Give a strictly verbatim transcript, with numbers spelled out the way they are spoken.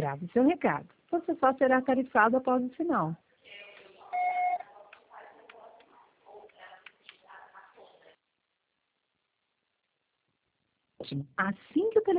Grave seu recado. Você só será tarifado após o sinal. Assim que o